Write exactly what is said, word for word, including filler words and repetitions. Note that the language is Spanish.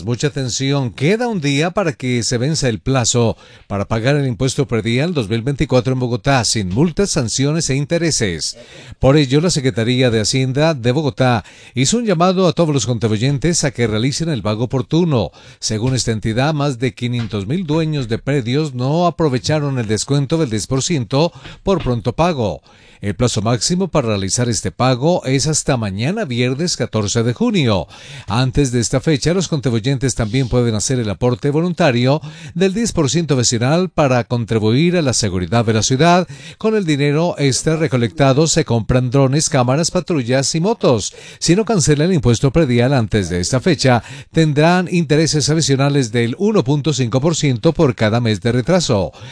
Mucha atención, queda un día para que se venza el plazo para pagar el impuesto predial dos mil veinticuatro en Bogotá sin multas, sanciones e intereses. Por ello, la Secretaría de Hacienda de Bogotá hizo un llamado a todos los contribuyentes a que realicen el pago oportuno. Según esta entidad, más de quinientos mil dueños de predios no aprovecharon el descuento del diez por ciento por pronto pago. El plazo máximo para realizar este pago es hasta mañana viernes catorce de junio. Antes de esta fecha, los contribuyentes también pueden hacer el aporte voluntario del diez por ciento vecinal para contribuir a la seguridad de la ciudad. Con el dinero extra recolectado se compran drones, cámaras, patrullas y motos. Si no cancelan el impuesto predial antes de esta fecha, tendrán intereses adicionales del uno punto cinco por ciento por cada mes de retraso.